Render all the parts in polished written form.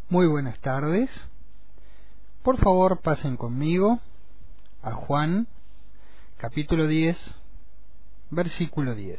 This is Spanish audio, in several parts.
Muy buenas tardes. Por favor, pasen conmigo a Juan, capítulo 10, versículo 10.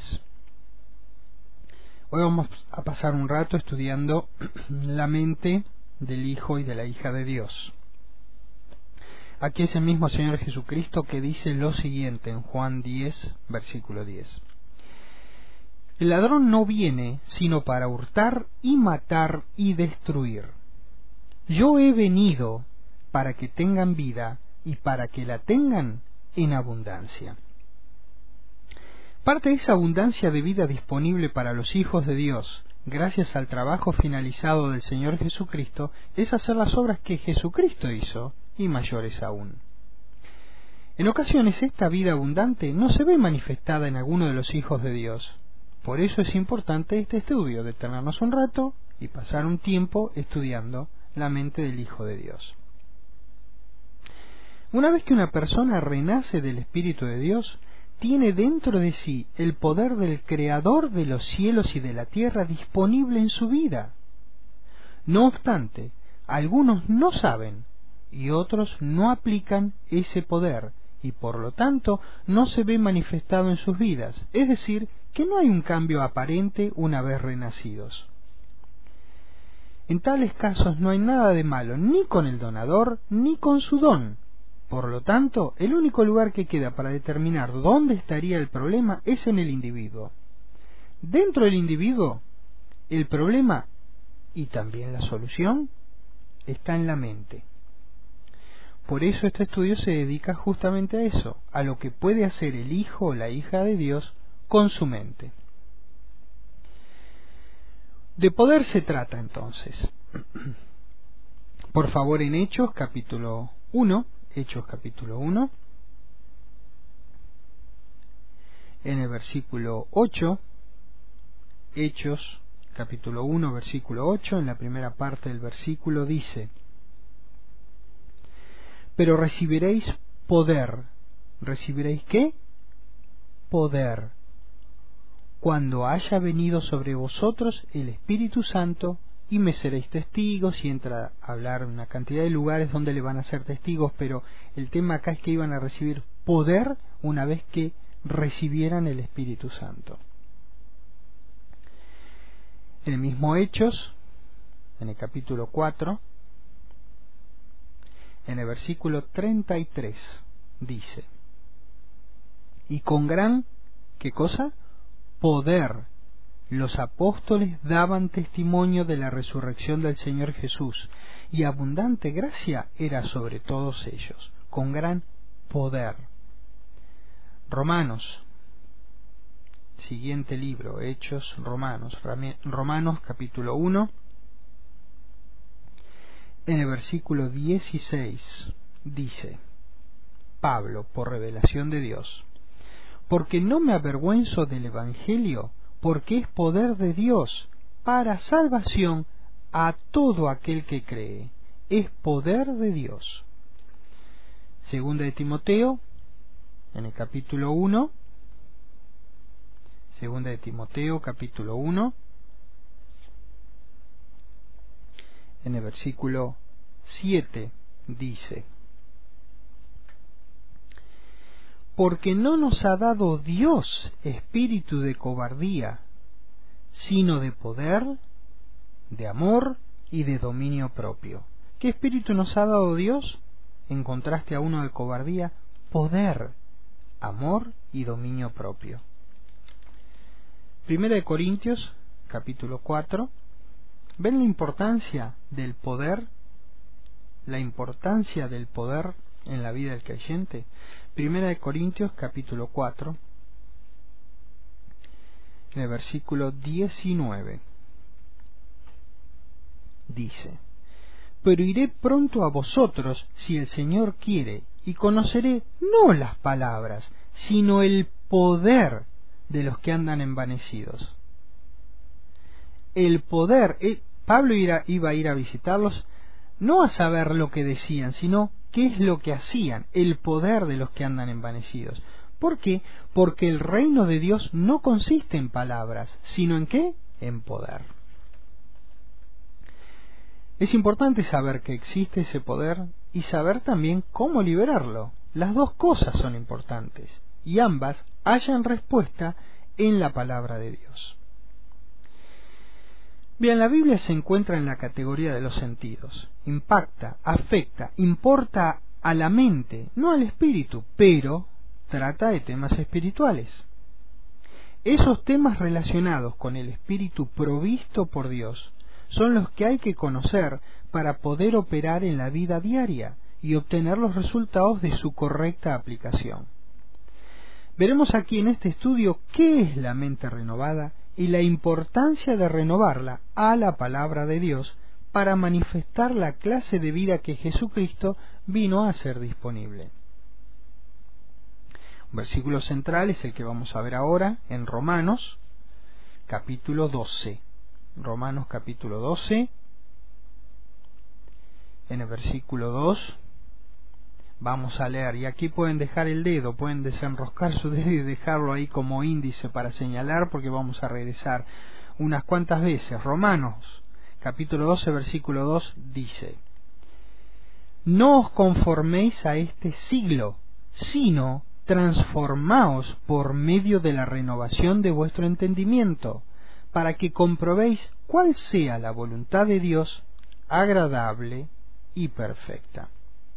Hoy vamos a pasar un rato estudiando la mente del Hijo y de la hija de Dios. Aquí es el mismo Señor Jesucristo que dice lo siguiente en Juan 10, versículo 10. El ladrón no viene sino para hurtar y matar y destruir. Yo he venido para que tengan vida y para que la tengan en abundancia. Parte de esa abundancia de vida disponible para los hijos de Dios, gracias al trabajo finalizado del Señor Jesucristo, es hacer las obras que Jesucristo hizo, y mayores aún. En ocasiones esta vida abundante no se ve manifestada en alguno de los hijos de Dios. Por eso es importante este estudio, detenernos un rato y pasar un tiempo estudiando la mente del Hijo de Dios. Una vez que una persona renace del Espíritu de Dios, tiene dentro de sí el poder del Creador de los cielos y de la tierra disponible en su vida. No obstante, algunos no saben y otros no aplican ese poder y por lo tanto no se ve manifestado en sus vidas, es decir, que no hay un cambio aparente una vez renacidos. En tales casos no hay nada de malo ni con el donador ni con su don. Por lo tanto, el único lugar que queda para determinar dónde estaría el problema es en el individuo. Dentro del individuo, el problema y también la solución está en la mente. Por eso este estudio se dedica justamente a eso, a lo que puede hacer el hijo o la hija de Dios con su mente. De poder se trata entonces. Por favor, en Hechos capítulo 1, en el versículo 8, Hechos capítulo 1, versículo 8, en la primera parte del versículo dice: pero recibiréis poder. ¿Recibiréis qué? Poder. Cuando haya venido sobre vosotros el Espíritu Santo, y me seréis testigos, y entra a hablar una cantidad de lugares donde le van a ser testigos, pero el tema acá es que iban a recibir poder una vez que recibieran el Espíritu Santo. En el mismo Hechos, en el capítulo 4, en el versículo 33, dice: y con gran, ¿qué cosa? Poder, los apóstoles daban testimonio de la resurrección del Señor Jesús, y abundante gracia era sobre todos ellos, con gran poder. Romanos, siguiente libro, Hechos, Romanos capítulo 1, en el versículo 16 dice Pablo, por revelación de Dios: porque no me avergüenzo del Evangelio, porque es poder de Dios para salvación a todo aquel que cree. Es poder de Dios. Segunda de Timoteo, en el capítulo 1, Segunda de Timoteo, capítulo 1, en el versículo 7 dice: porque no nos ha dado Dios espíritu de cobardía, sino de poder, de amor y de dominio propio. ¿Qué espíritu nos ha dado Dios? En contraste a uno de cobardía: poder, amor y dominio propio. Primera de Corintios, capítulo 4. ¿Ven la importancia del poder? La importancia del poder en la vida del creyente. Primera de Corintios capítulo 4, en el versículo 19 dice: pero iré pronto a vosotros si el Señor quiere, y conoceré no las palabras, sino el poder de los que andan envanecidos. El poder, Pablo iba a ir a visitarlos no a saber lo que decían, sino qué es lo que hacían, el poder de los que andan envanecidos. ¿Por qué? Porque el reino de Dios no consiste en palabras, sino en ¿qué? En poder. Es importante saber que existe ese poder y saber también cómo liberarlo. Las dos cosas son importantes y ambas hallan respuesta en la palabra de Dios. Bien, la Biblia se encuentra en la categoría de los sentidos. Impacta, afecta, importa a la mente, no al espíritu, pero trata de temas espirituales. Esos temas relacionados con el espíritu provisto por Dios son los que hay que conocer para poder operar en la vida diaria y obtener los resultados de su correcta aplicación. Veremos aquí en este estudio qué es la mente renovada y la importancia de renovarla a la palabra de Dios para manifestar la clase de vida que Jesucristo vino a hacer disponible. Un versículo central es el que vamos a ver ahora en Romanos, capítulo 12. Romanos capítulo 12, en el versículo 2, vamos a leer, y aquí pueden dejar el dedo, pueden desenroscar su dedo y dejarlo ahí como índice para señalar, porque vamos a regresar unas cuantas veces. Romanos capítulo 12, versículo 2 dice: No os conforméis a este siglo, sino transformaos por medio de la renovación de vuestro entendimiento, para que comprobéis cuál sea la voluntad de Dios, agradable y perfecta.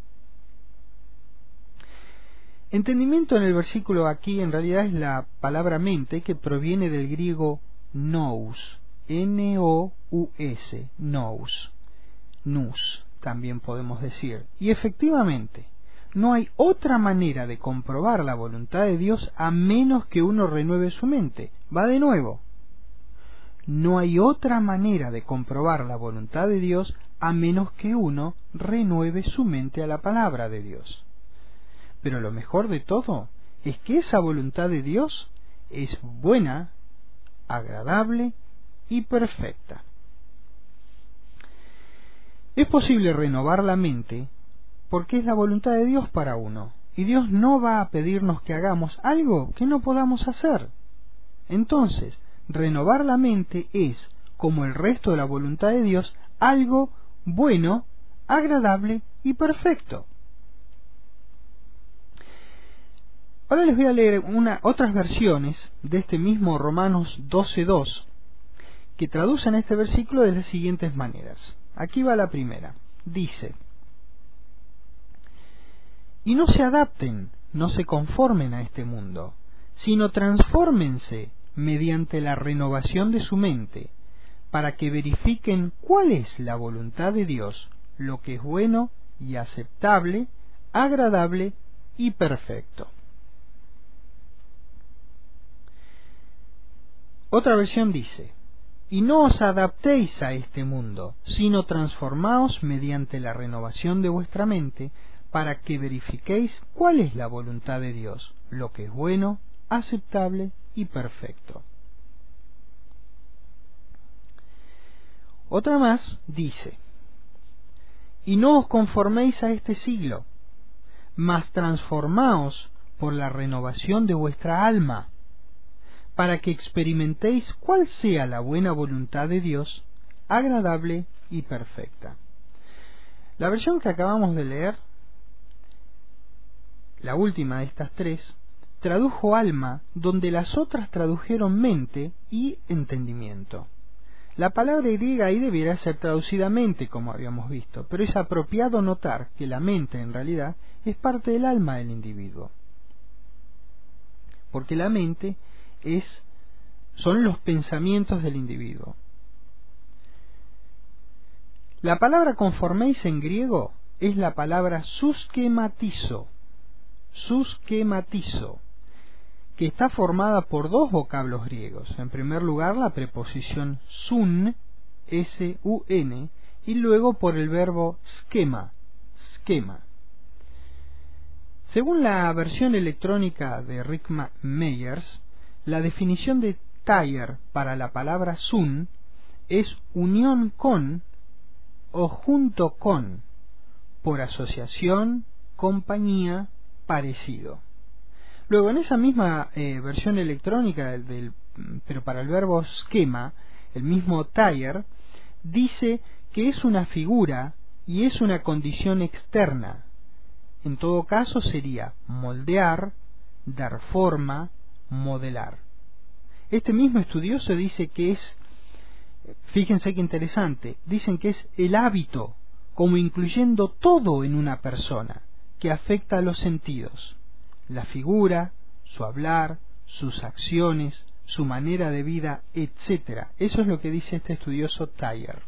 Entendimiento en el versículo aquí en realidad es la palabra mente, que proviene del griego nous, N-O-U-S, nous, también podemos decir. Y efectivamente, no hay otra manera de comprobar la voluntad de Dios a menos que uno renueve su mente. Va de nuevo. No hay otra manera de comprobar la voluntad de Dios a menos que uno renueve su mente a la palabra de Dios. Pero lo mejor de todo es que esa voluntad de Dios es buena, agradable y perfecta. Es posible renovar la mente porque es la voluntad de Dios para uno, y Dios no va a pedirnos que hagamos algo que no podamos hacer. Entonces, renovar la mente es, como el resto de la voluntad de Dios, algo bueno, agradable y perfecto. Ahora les voy a leer otras versiones de este mismo Romanos 12:2 que traducen este versículo de las siguientes maneras. Aquí va la primera. Dice: Y no se adapten, no se conformen a este mundo, sino transfórmense mediante la renovación de su mente, para que verifiquen cuál es la voluntad de Dios, lo que es bueno y aceptable, agradable y perfecto. Otra versión dice: Y no os adaptéis a este mundo, sino transformaos mediante la renovación de vuestra mente, para que verifiquéis cuál es la voluntad de Dios, lo que es bueno, aceptable y perfecto. Otra más dice: Y no os conforméis a este siglo, mas transformaos por la renovación de vuestra alma, para que experimentéis cuál sea la buena voluntad de Dios, agradable y perfecta. La versión que acabamos de leer, la última de estas tres, tradujo alma, donde las otras tradujeron mente y entendimiento. La palabra griega ahí debiera ser traducida mente, como habíamos visto, pero es apropiado notar que la mente en realidad es parte del alma del individuo, porque la mente son los pensamientos del individuo. La palabra conforméis en griego es la palabra suskematizo, que está formada por dos vocablos griegos. En primer lugar, la preposición sun, S-U-N, y luego por el verbo schema. Según la versión electrónica de Rick Meyers, la definición de Thayer para la palabra sun es unión con o junto con, por asociación, compañía, parecido. Luego, en esa misma versión electrónica, pero para el verbo schema, el mismo Thayer dice que es una figura y es una condición externa. En todo caso sería moldear, dar forma, modelar. Este mismo estudioso dice que es, fíjense qué interesante, dicen que es el hábito, como incluyendo todo en una persona, que afecta a los sentidos, la figura, su hablar, sus acciones, su manera de vida, etc. Eso es lo que dice este estudioso Thayer.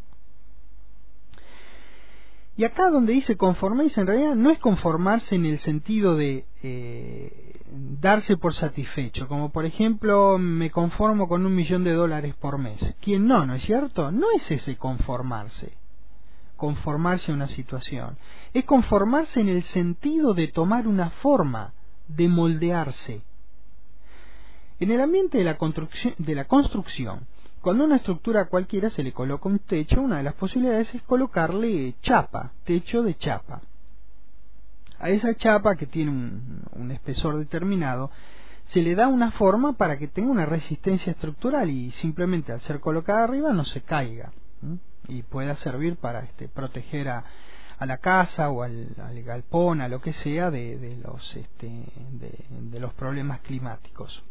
Y acá donde dice conforméis, en realidad no es conformarse en el sentido de darse por satisfecho, como por ejemplo me conformo con $1.000.000 por mes. ¿Quién no? ¿No es cierto? No es ese conformarse a una situación. Es conformarse en el sentido de tomar una forma, de moldearse. En el ambiente de la construcción, cuando a una estructura cualquiera se le coloca un techo, una de las posibilidades es colocarle chapa, techo de chapa. A esa chapa, que tiene un espesor determinado, se le da una forma para que tenga una resistencia estructural y simplemente al ser colocada arriba no se caiga, ¿sí? Y pueda servir para proteger a la casa o al galpón, a lo que sea, de los problemas climáticos.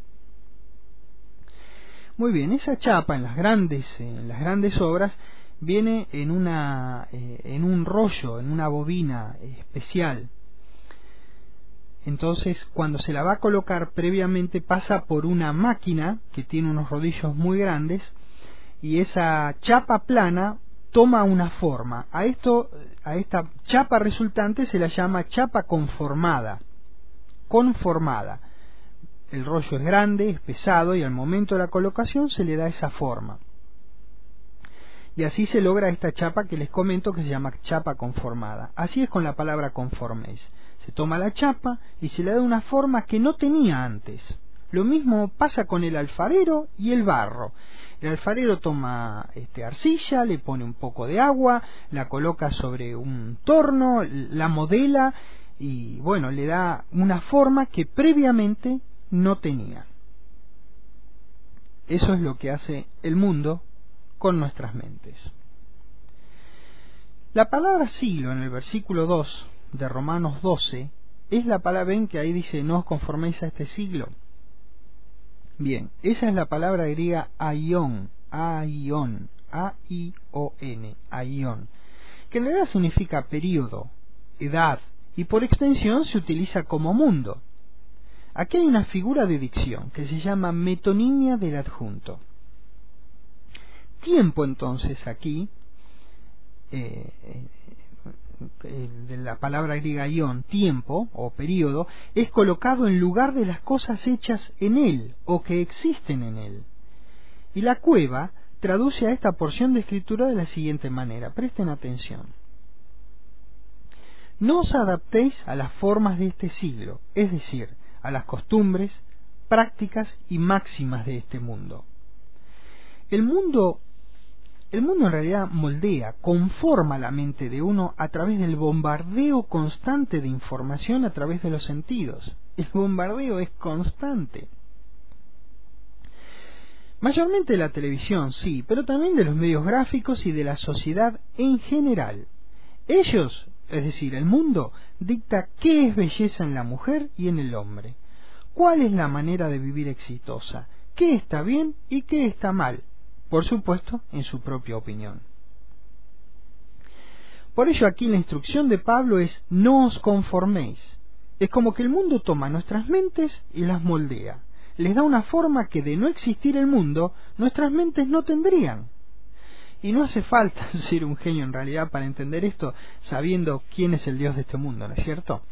Muy bien, esa chapa en las grandes obras viene en un rollo, en una bobina especial. Entonces, cuando se la va a colocar previamente pasa por una máquina que tiene unos rodillos muy grandes y esa chapa plana toma una forma. A esta chapa resultante se la llama chapa conformada. El rollo es grande, es pesado y al momento de la colocación se le da esa forma. Y así se logra esta chapa que les comento que se llama chapa conformada. Así es con la palabra conforméis. Se toma la chapa y se le da una forma que no tenía antes. Lo mismo pasa con el alfarero y el barro. El alfarero toma arcilla, le pone un poco de agua, la coloca sobre un torno, la modela y bueno, le da una forma que previamente no tenía. Eso es lo que hace el mundo con nuestras mentes. La palabra siglo en el versículo 2 de Romanos 12 es la palabra, ven que ahí dice no os conforméis a este siglo. Bien, esa es la palabra griega aion, A-I-O-N, aion, que en realidad significa período, edad, y por extensión se utiliza como mundo. Aquí hay una figura de dicción que se llama metonimia del adjunto. Tiempo, entonces, aquí, de la palabra griega ion, tiempo o período, es colocado en lugar de las cosas hechas en él o que existen en él. Y la Cueva traduce a esta porción de escritura de la siguiente manera. Presten atención. No os adaptéis a las formas de este siglo, es decir, a las costumbres, prácticas y máximas de este mundo. El mundo en realidad moldea, conforma la mente de uno a través del bombardeo constante de información a través de los sentidos. El bombardeo es constante. Mayormente de la televisión, sí, pero también de los medios gráficos y de la sociedad en general. Ellos, es decir, el mundo, dicta qué es belleza en la mujer y en el hombre, cuál es la manera de vivir exitosa, qué está bien y qué está mal, por supuesto, en su propia opinión. Por ello aquí la instrucción de Pablo es no os conforméis. Es como que el mundo toma nuestras mentes y las moldea. Les da una forma que de no existir el mundo, nuestras mentes no tendrían. Y no hace falta ser un genio en realidad para entender esto, sabiendo quién es el Dios de este mundo, ¿no es cierto?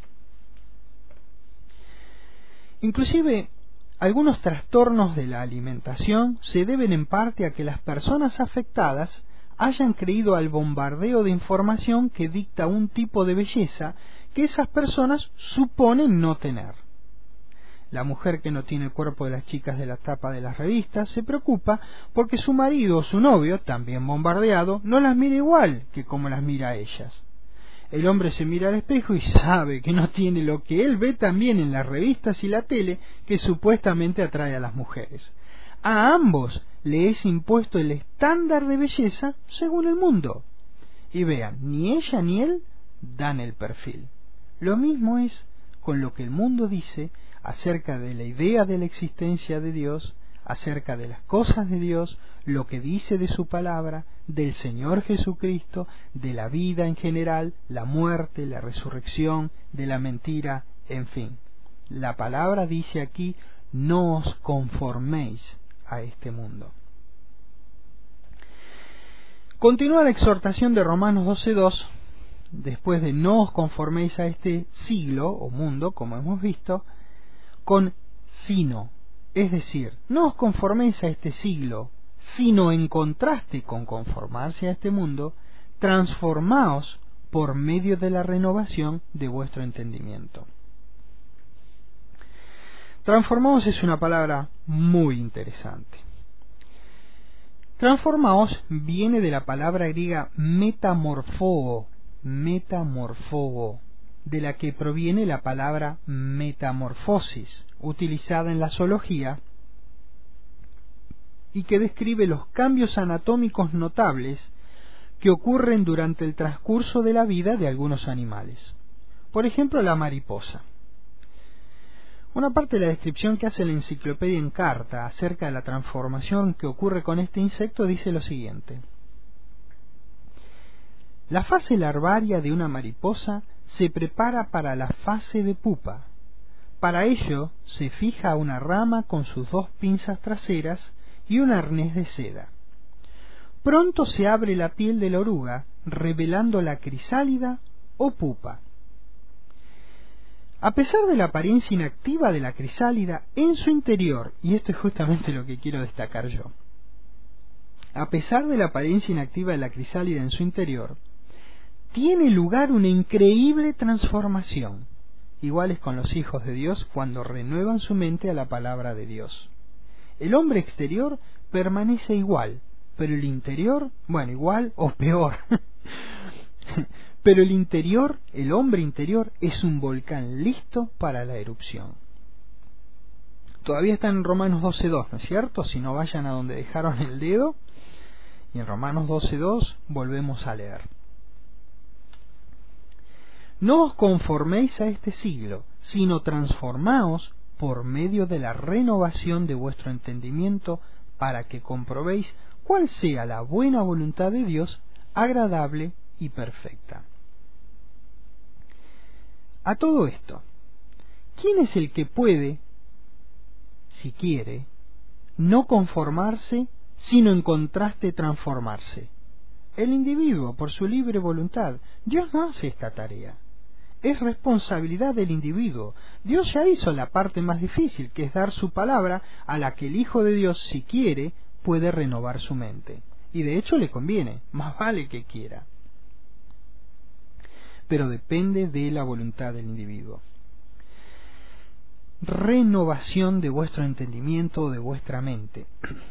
Inclusive, algunos trastornos de la alimentación se deben en parte a que las personas afectadas hayan creído al bombardeo de información que dicta un tipo de belleza que esas personas suponen no tener. La mujer que no tiene el cuerpo de las chicas de la tapa de las revistas se preocupa porque su marido o su novio, también bombardeado, no las mira igual que como las mira a ellas. El hombre se mira al espejo y sabe que no tiene lo que él ve también en las revistas y la tele que supuestamente atrae a las mujeres. A ambos le es impuesto el estándar de belleza según el mundo, Y vean, ni ella ni él dan el perfil. Lo mismo es con lo que el mundo dice acerca de la idea de la existencia de Dios, acerca de las cosas de Dios, lo que dice de su palabra, del Señor Jesucristo, de la vida en general, la muerte, la resurrección, de la mentira, en fin. La palabra dice aquí, no os conforméis a este mundo. Continúa la exhortación de Romanos 12:2, después de no os conforméis a este siglo o mundo, como hemos visto, con sino. Es decir, no os conforméis a este siglo, sino en contraste con conformarse a este mundo, transformaos por medio de la renovación de vuestro entendimiento. Transformaos es una palabra muy interesante. Transformaos viene de la palabra griega metamorfoo, de la que proviene la palabra metamorfosis, utilizada en la zoología y que describe los cambios anatómicos notables que ocurren durante el transcurso de la vida de algunos animales. Por ejemplo, la mariposa. Una parte de la descripción que hace la enciclopedia Encarta acerca de la transformación que ocurre con este insecto dice lo siguiente: la fase larvaria de una mariposa se prepara para la fase de pupa. Para ello se fija a una rama con sus dos pinzas traseras y un arnés de seda. Pronto se abre la piel de la oruga, revelando la crisálida o pupa. A pesar de la apariencia inactiva de la crisálida, en su interior, y esto es justamente lo que quiero destacar yo, a pesar de la apariencia inactiva de la crisálida en su interior, tiene lugar una increíble transformación, iguales con los hijos de Dios cuando renuevan su mente a la palabra de Dios. El hombre exterior permanece igual, pero el interior, bueno, igual o peor. Pero el interior, el hombre interior, es un volcán listo para la erupción. Todavía está en Romanos 12:2, ¿no es cierto? Si no, vayan a donde dejaron el dedo, y en Romanos 12:2 volvemos a leer. No os conforméis a este siglo, sino transformaos por medio de la renovación de vuestro entendimiento, para que comprobéis cuál sea la buena voluntad de Dios, agradable y perfecta. A todo esto, ¿quién es el que puede, si quiere, no conformarse, sino en contraste transformarse? El individuo, por su libre voluntad. Dios no hace esta tarea. Es responsabilidad del individuo. Dios ya hizo la parte más difícil, que es dar su palabra, a la que el Hijo de Dios, si quiere, puede renovar su mente. Y de hecho le conviene, más vale que quiera. Pero depende de la voluntad del individuo. Renovación de vuestro entendimiento o de vuestra mente.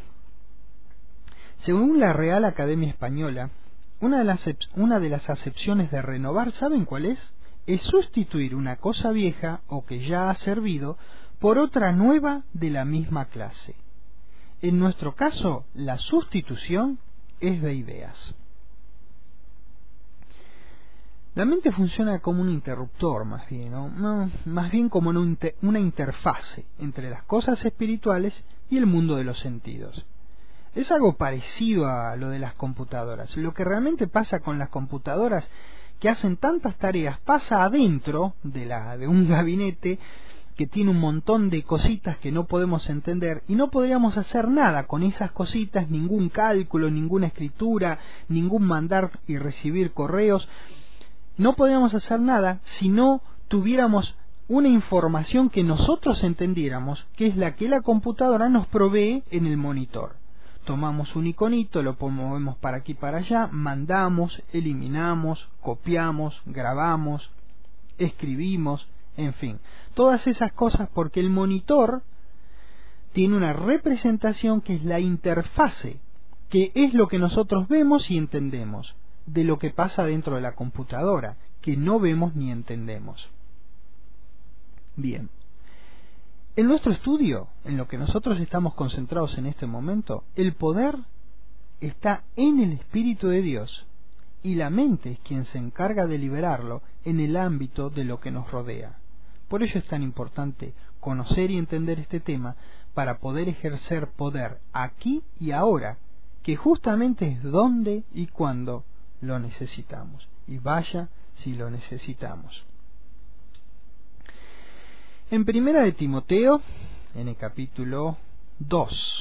Según la Real Academia Española, una de las acepciones de renovar, ¿saben cuál es? Es sustituir una cosa vieja o que ya ha servido por otra nueva de la misma clase. En nuestro caso, la sustitución es de ideas. La mente funciona como un interruptor, más bien, ¿no? Más bien como una interfase entre las cosas espirituales y el mundo de los sentidos. Es algo parecido a lo de las computadoras. Lo que realmente pasa con las computadoras que hacen tantas tareas pasa adentro de un gabinete que tiene un montón de cositas que no podemos entender y no podríamos hacer nada con esas cositas, ningún cálculo, ninguna escritura, ningún mandar y recibir correos. No podríamos hacer nada si no tuviéramos una información que nosotros entendiéramos, que es la que la computadora nos provee en el monitor. Tomamos un iconito, lo movemos para aquí y para allá, mandamos, eliminamos, copiamos, grabamos, escribimos, en fin. Todas esas cosas porque el monitor tiene una representación que es la interfase, que es lo que nosotros vemos y entendemos de lo que pasa dentro de la computadora, que no vemos ni entendemos. Bien. En nuestro estudio, en lo que nosotros estamos concentrados en este momento, el poder está en el Espíritu de Dios y la mente es quien se encarga de liberarlo en el ámbito de lo que nos rodea. Por ello es tan importante conocer y entender este tema para poder ejercer poder aquí y ahora, que justamente es donde y cuando lo necesitamos. Y vaya si lo necesitamos. En Primera de Timoteo, en el capítulo 2.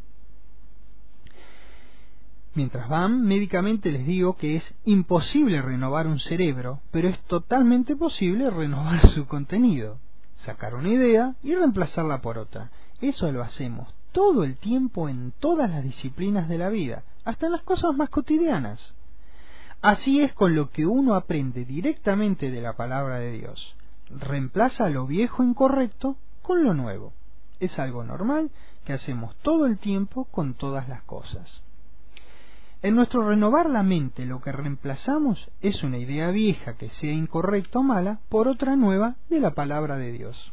Mientras van, médicamente les digo que es imposible renovar un cerebro, pero es totalmente posible renovar su contenido. Sacar una idea y reemplazarla por otra. Eso lo hacemos todo el tiempo en todas las disciplinas de la vida, hasta en las cosas más cotidianas. Así es con lo que uno aprende directamente de la palabra de Dios. Reemplaza lo viejo incorrecto con lo nuevo. Es algo normal que hacemos todo el tiempo con todas las cosas. En nuestro renovar la mente, lo que reemplazamos es una idea vieja que sea incorrecta o mala por otra nueva de la palabra de Dios.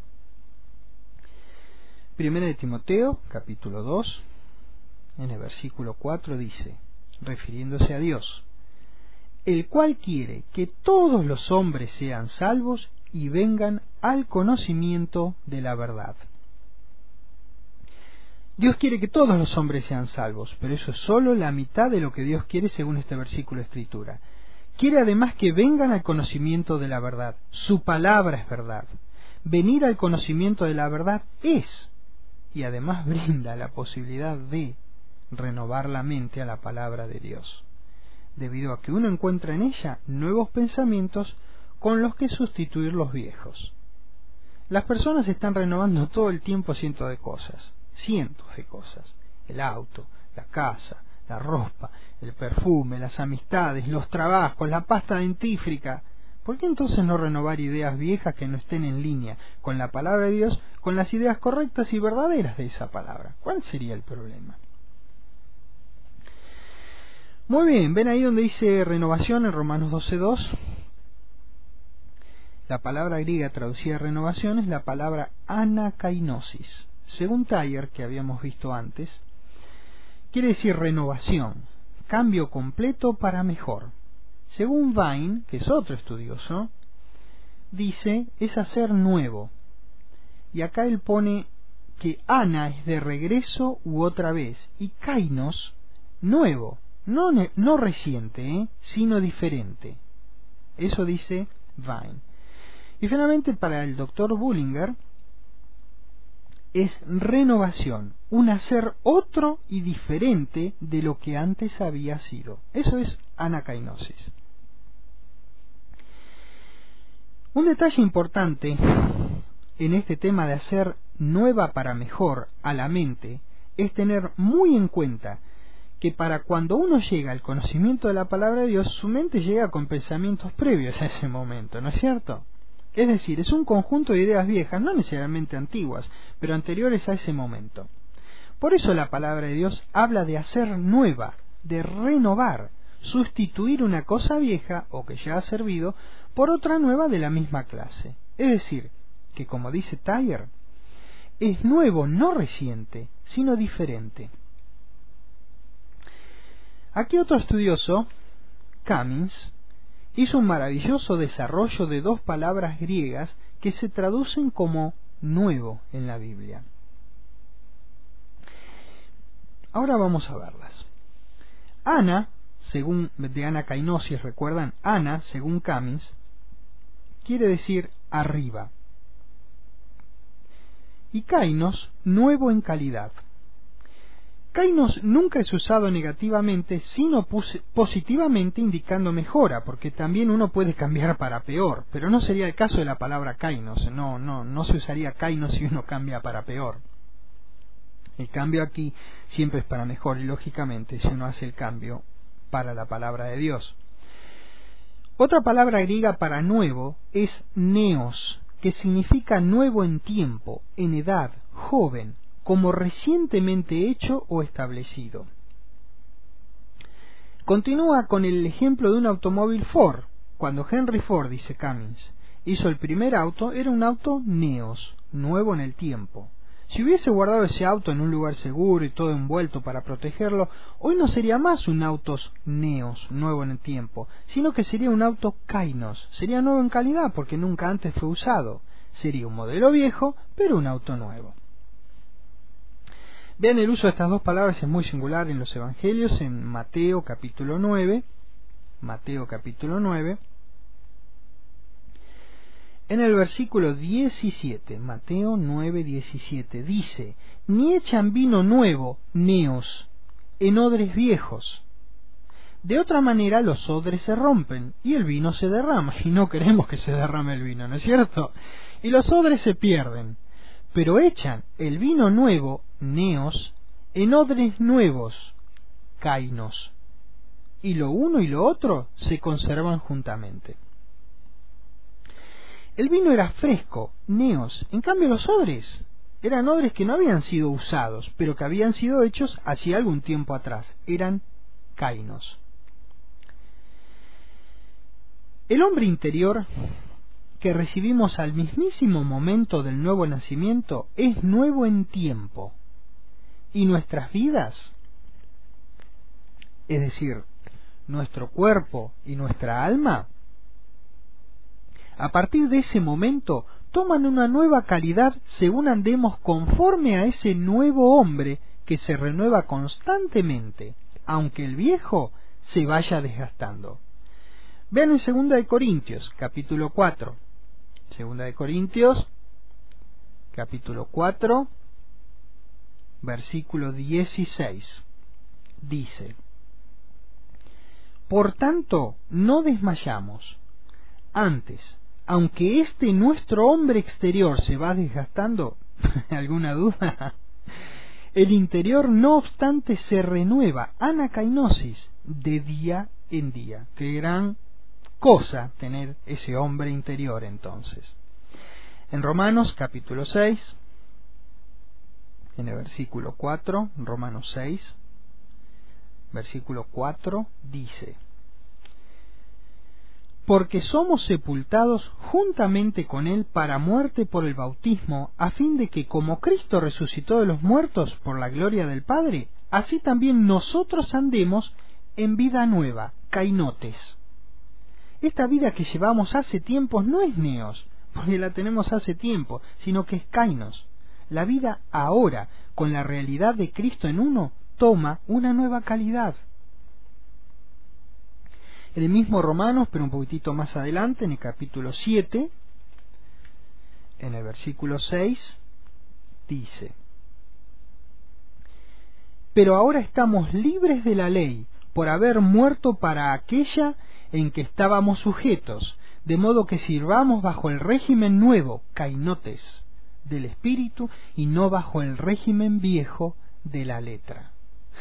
Primera de Timoteo, capítulo 2, en el versículo 4 dice, refiriéndose a Dios, el cual quiere que todos los hombres sean salvos y vengan al conocimiento de la verdad. Dios quiere que todos los hombres sean salvos, pero eso es solo la mitad de lo que Dios quiere según este versículo de Escritura. Quiere además que vengan al conocimiento de la verdad. Su palabra es verdad. Venir al conocimiento de la verdad es, y además brinda la posibilidad de renovar la mente a la palabra de Dios, debido a que uno encuentra en ella nuevos pensamientos con los que sustituir los viejos. Las personas están renovando todo el tiempo cientos de cosas. El auto, la casa, la ropa, el perfume, las amistades, los trabajos, la pasta dentífrica. ¿Por qué entonces no renovar ideas viejas que no estén en línea con la palabra de Dios, con las ideas correctas y verdaderas de esa palabra? ¿Cuál sería el problema? Muy bien, ven ahí donde dice renovación en Romanos 12:2. La palabra griega traducida a renovación es la palabra anakainosis. Según Thayer, que habíamos visto antes, quiere decir renovación, cambio completo para mejor. Según Vine, que es otro estudioso, dice es hacer nuevo. Y acá él pone que ana es de regreso u otra vez, y kainos, nuevo, no reciente, sino diferente. Eso dice Vine. Y finalmente para el Dr. Bullinger, es renovación, un hacer otro y diferente de lo que antes había sido. Eso es anakainosis. Un detalle importante en este tema de hacer nueva para mejor a la mente es tener muy en cuenta que para cuando uno llega al conocimiento de la palabra de Dios, su mente llega con pensamientos previos a ese momento, ¿no es cierto? Es decir, es un conjunto de ideas viejas, no necesariamente antiguas, pero anteriores a ese momento. Por eso la palabra de Dios habla de hacer nueva, de renovar, sustituir una cosa vieja o que ya ha servido por otra nueva de la misma clase. Es decir, que como dice Thayer, es nuevo no reciente, sino diferente. Aquí otro estudioso, Cummins, hizo un maravilloso desarrollo de dos palabras griegas que se traducen como nuevo en la Biblia. Ahora vamos a verlas. Ana, según de anakainosis, recuerdan, Ana, según Cummins, quiere decir arriba. Y kainos, nuevo en calidad. Kainos nunca es usado negativamente, sino positivamente, indicando mejora, porque también uno puede cambiar para peor, pero no sería el caso de la palabra kainos. No se usaría kainos si uno cambia para peor. El cambio aquí siempre es para mejor, y lógicamente si uno hace el cambio para la palabra de Dios. Otra palabra griega para nuevo es neos, que significa nuevo en tiempo, en edad, joven, como recientemente hecho o establecido. Continúa con el ejemplo de un automóvil Ford. Cuando Henry Ford, dice Cummins, hizo el primer auto, era un auto neos, nuevo en el tiempo. Si hubiese guardado ese auto en un lugar seguro y todo envuelto para protegerlo, hoy no sería más un autos neos, nuevo en el tiempo, sino que sería un auto kainos, sería nuevo en calidad porque nunca antes fue usado. Sería un modelo viejo, pero un auto nuevo. Vean, el uso de estas dos palabras es muy singular en los evangelios, en Mateo capítulo 9, en el versículo 17, Mateo 9, 17, dice: ni echan vino nuevo, neos, en odres viejos. De otra manera los odres se rompen y el vino se derrama, y no queremos que se derrame el vino, ¿no es cierto? Y los odres se pierden, pero echan el vino nuevo, neos, en odres nuevos, kainos, y lo uno y lo otro se conservan juntamente. El vino era fresco, neos, en cambio los odres eran odres que no habían sido usados, pero que habían sido hechos hacía algún tiempo atrás, eran kainos. El hombre interior que recibimos al mismísimo momento del nuevo nacimiento es nuevo en tiempo, y nuestras vidas, es decir, nuestro cuerpo y nuestra alma, a partir de ese momento toman una nueva calidad según andemos conforme a ese nuevo hombre que se renueva constantemente, aunque el viejo se vaya desgastando. Vean en 2 Corintios, capítulo 4. 2 Corintios, capítulo 4, versículo 16. Dice: por tanto, no desmayamos. Antes, aunque nuestro hombre exterior se va desgastando, ¿alguna duda? El interior, no obstante, se renueva, anakainosis, de día en día. Qué gran cosa tener ese hombre interior entonces. En Romanos capítulo 6, en el versículo 4, Romanos 6, versículo 4, dice: porque somos sepultados juntamente con Él para muerte por el bautismo, a fin de que, como Cristo resucitó de los muertos por la gloria del Padre, así también nosotros andemos en vida nueva, kainotes. Esta vida que llevamos hace tiempos no es neos, porque la tenemos hace tiempo, sino que es kainos. La vida ahora, con la realidad de Cristo en uno, toma una nueva calidad. En el mismo Romanos, pero un poquitito más adelante, en el capítulo 7, en el versículo 6, dice: pero ahora estamos libres de la ley, por haber muerto para aquella en que estábamos sujetos, de modo que sirvamos bajo el régimen nuevo, kainotes, del espíritu, y no bajo el régimen viejo de la letra.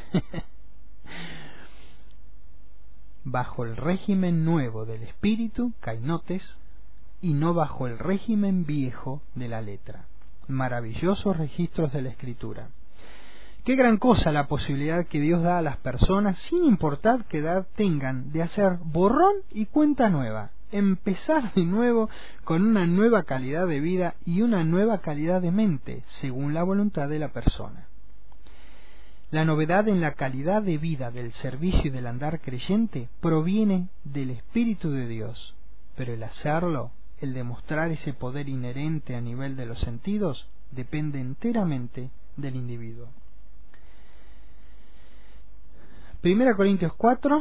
Bajo el régimen nuevo del espíritu, kainotes, y no bajo el régimen viejo de la letra. Maravillosos registros de la Escritura. Qué gran cosa la posibilidad que Dios da a las personas, sin importar qué edad tengan, de hacer borrón y cuenta nueva, empezar de nuevo con una nueva calidad de vida y una nueva calidad de mente, según la voluntad de la persona. La novedad en la calidad de vida del servicio y del andar creyente proviene del Espíritu de Dios, pero el hacerlo, el demostrar ese poder inherente a nivel de los sentidos, depende enteramente del individuo. 1 Corintios 4,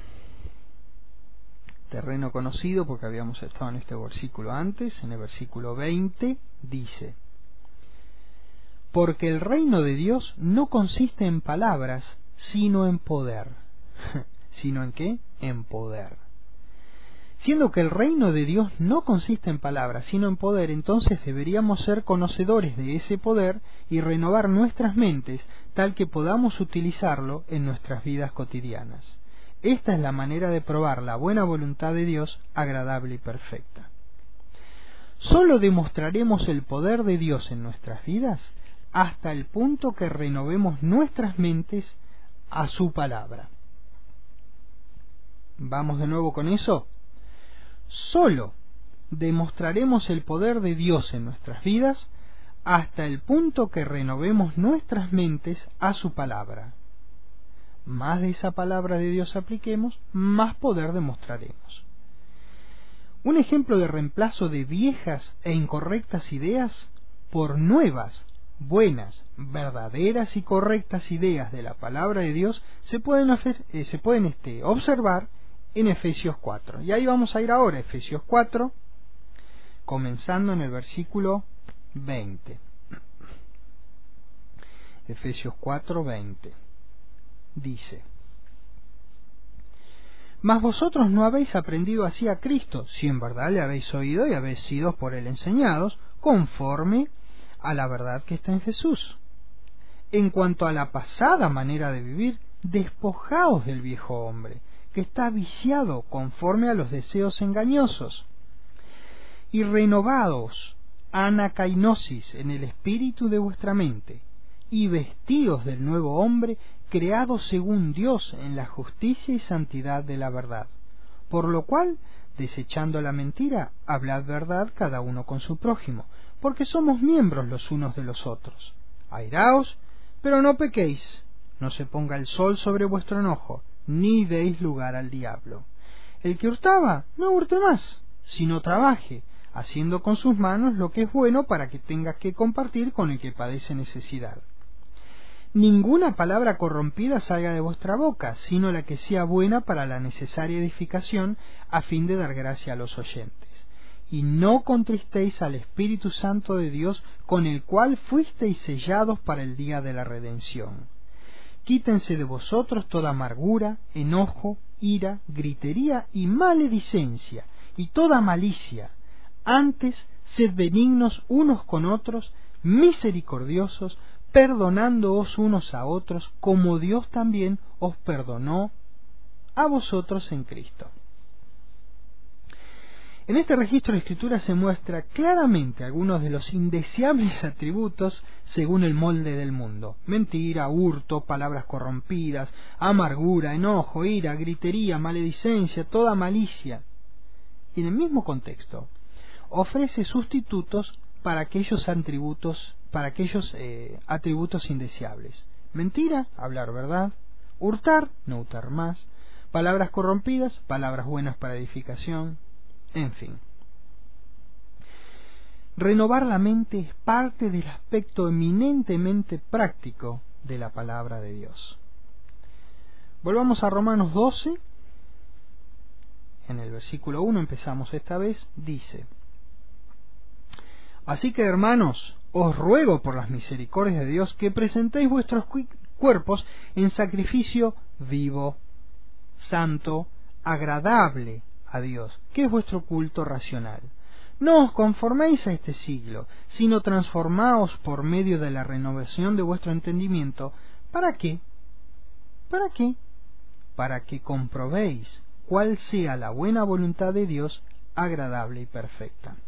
terreno conocido porque habíamos estado en este versículo antes, en el versículo 20, dice: porque el reino de Dios no consiste en palabras, sino en poder. ¿Sino en qué? En poder. Siendo que el reino de Dios no consiste en palabras, sino en poder, entonces deberíamos ser conocedores de ese poder y renovar nuestras mentes, tal que podamos utilizarlo en nuestras vidas cotidianas. Esta es la manera de probar la buena voluntad de Dios, agradable y perfecta. Solo demostraremos el poder de Dios en nuestras vidas hasta el punto que renovemos nuestras mentes a su palabra. ¿Vamos de nuevo con eso? Solo demostraremos el poder de Dios en nuestras vidas hasta el punto que renovemos nuestras mentes a su palabra. Más de esa palabra de Dios apliquemos, más poder demostraremos. Un ejemplo de reemplazo de viejas e incorrectas ideas por nuevas, buenas, verdaderas y correctas ideas de la palabra de Dios se pueden observar en Efesios 4. Y ahí vamos a ir ahora, Efesios 4, comenzando en el versículo 20. Efesios 4, 20. Dice: Mas vosotros no habéis aprendido así a Cristo, si en verdad le habéis oído y habéis sido por él enseñados, conforme a la verdad que está en Jesús. En cuanto a la pasada manera de vivir, despojaos del viejo hombre, que está viciado conforme a los deseos engañosos, y renovaos anacainosis en el espíritu de vuestra mente, y vestíos del nuevo hombre, creado según Dios en la justicia y santidad de la verdad. Por lo cual, desechando la mentira, hablad verdad cada uno con su prójimo, porque somos miembros los unos de los otros. Airaos, pero no pequéis, no se ponga el sol sobre vuestro enojo, ni deis lugar al diablo. El que hurtaba, no hurte más, sino trabaje, haciendo con sus manos lo que es bueno para que tenga que compartir con el que padece necesidad. Ninguna palabra corrompida salga de vuestra boca, sino la que sea buena para la necesaria edificación, a fin de dar gracia a los oyentes. Y no contristéis al Espíritu Santo de Dios, con el cual fuisteis sellados para el día de la redención. Quítense de vosotros toda amargura, enojo, ira, gritería y maledicencia, y toda malicia. Antes, sed benignos unos con otros, misericordiosos, perdonándoos unos a otros, como Dios también os perdonó a vosotros en Cristo. En este registro de Escritura se muestra claramente algunos de los indeseables atributos según el molde del mundo: mentira, hurto, palabras corrompidas, amargura, enojo, ira, gritería, maledicencia, toda malicia. Y en el mismo contexto ofrece sustitutos para aquellos atributos indeseables: mentira, hablar verdad; hurtar, no hurtar más; palabras corrompidas, palabras buenas para edificación; en fin. Renovar la mente es parte del aspecto eminentemente práctico de la palabra de Dios. Volvamos a Romanos 12. En el versículo 1 empezamos esta vez. Dice: Así que, hermanos, os ruego por las misericordias de Dios que presentéis vuestros cuerpos en sacrificio vivo, santo, agradable a Dios, que es vuestro culto racional. No os conforméis a este siglo, sino transformaos por medio de la renovación de vuestro entendimiento. ¿Para qué? ¿Para qué? Para que comprobéis cuál sea la buena voluntad de Dios, agradable y perfecta.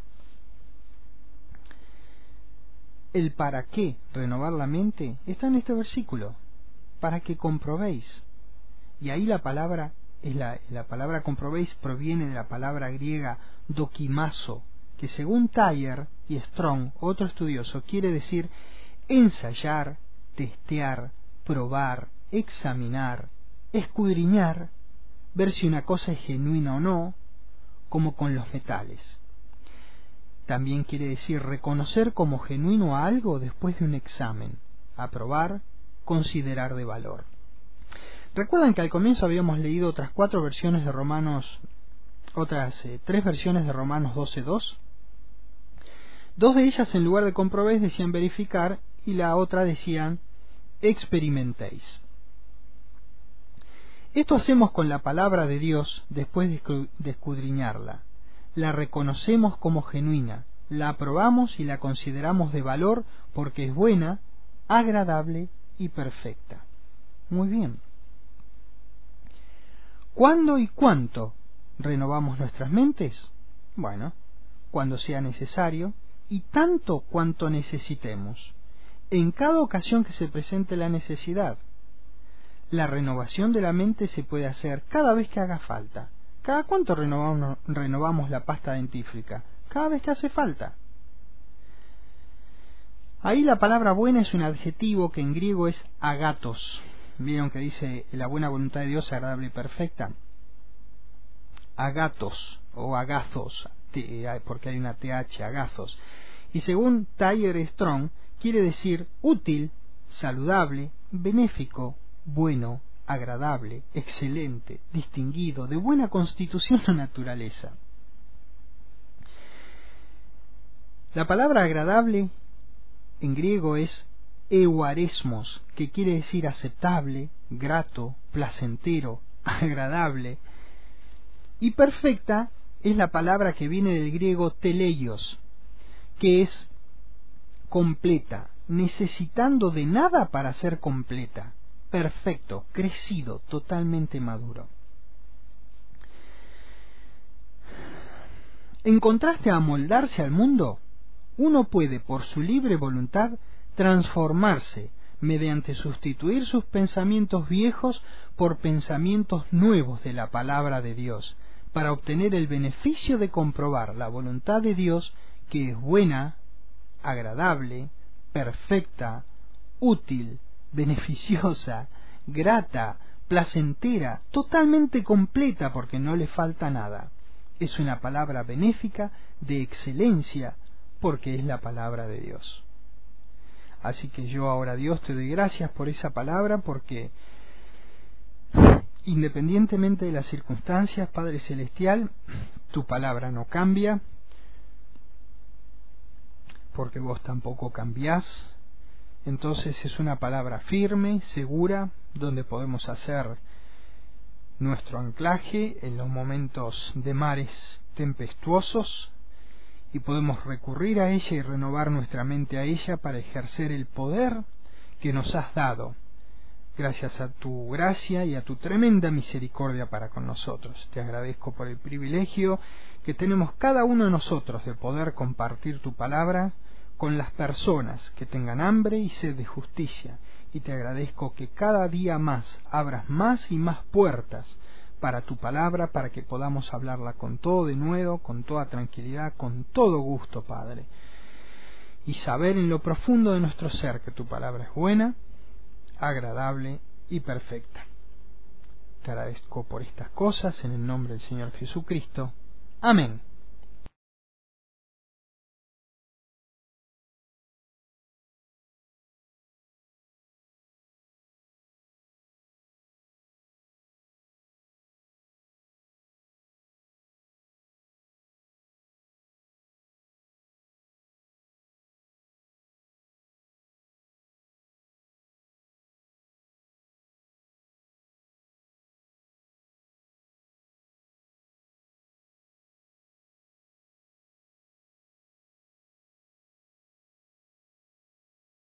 El para qué renovar la mente está en este versículo: para que comprobéis. Y ahí la palabra comprobéis proviene de la palabra griega dokimazo, que según Thayer y Strong, otro estudioso, quiere decir ensayar, testear, probar, examinar, escudriñar, ver si una cosa es genuina o no, como con los metales. También quiere decir reconocer como genuino a algo después de un examen, aprobar, considerar de valor. ¿Recuerdan que al comienzo habíamos leído otras tres versiones de Romanos 12:2? Dos de ellas, en lugar de comprobéis, decían verificar, y la otra decían experimentéis. Esto hacemos con la palabra de Dios después de escudriñarla. La reconocemos como genuina, la aprobamos y la consideramos de valor porque es buena, agradable y perfecta. Muy bien. ¿Cuándo y cuánto renovamos nuestras mentes? Bueno, cuando sea necesario y tanto cuanto necesitemos, en cada ocasión que se presente la necesidad. La renovación de la mente se puede hacer cada vez que haga falta. ¿Cada cuánto renovamos la pasta dentífrica? Cada vez que hace falta. Ahí la palabra buena es un adjetivo que en griego es agathos. ¿Vieron que dice la buena voluntad de Dios agradable y perfecta? Agathos o agathos, porque hay una th, agathos. Y según Thayer Strong, quiere decir útil, saludable, benéfico, bueno, agradable, excelente, distinguido, de buena constitución o naturaleza. La palabra agradable en griego es euaresmos, que quiere decir aceptable, grato, placentero, agradable. Y perfecta es la palabra que viene del griego teleios, que es completa, necesitando de nada para ser completa, perfecto, crecido, totalmente maduro. En contraste a amoldarse al mundo, uno puede por su libre voluntad transformarse mediante sustituir sus pensamientos viejos por pensamientos nuevos de la palabra de Dios, para obtener el beneficio de comprobar la voluntad de Dios, que es buena, agradable, perfecta, útil, beneficiosa, grata, placentera, totalmente completa porque no le falta nada. Es una palabra benéfica, de excelencia, porque es la palabra de Dios. Así que yo ahora, Dios, te doy gracias por esa palabra, porque independientemente de las circunstancias, Padre Celestial, tu palabra no cambia, porque vos tampoco cambiás. Entonces es una palabra firme, segura, donde podemos hacer nuestro anclaje en los momentos de mares tempestuosos, y podemos recurrir a ella y renovar nuestra mente a ella para ejercer el poder que nos has dado, gracias a tu gracia y a tu tremenda misericordia para con nosotros. Te agradezco por el privilegio que tenemos cada uno de nosotros de poder compartir tu palabra con las personas que tengan hambre y sed de justicia, y te agradezco que cada día más abras más y más puertas para tu palabra, para que podamos hablarla con todo denuedo, con toda tranquilidad, con todo gusto, Padre, y saber en lo profundo de nuestro ser que tu palabra es buena, agradable y perfecta. Te agradezco por estas cosas en el nombre del Señor Jesucristo. Amén.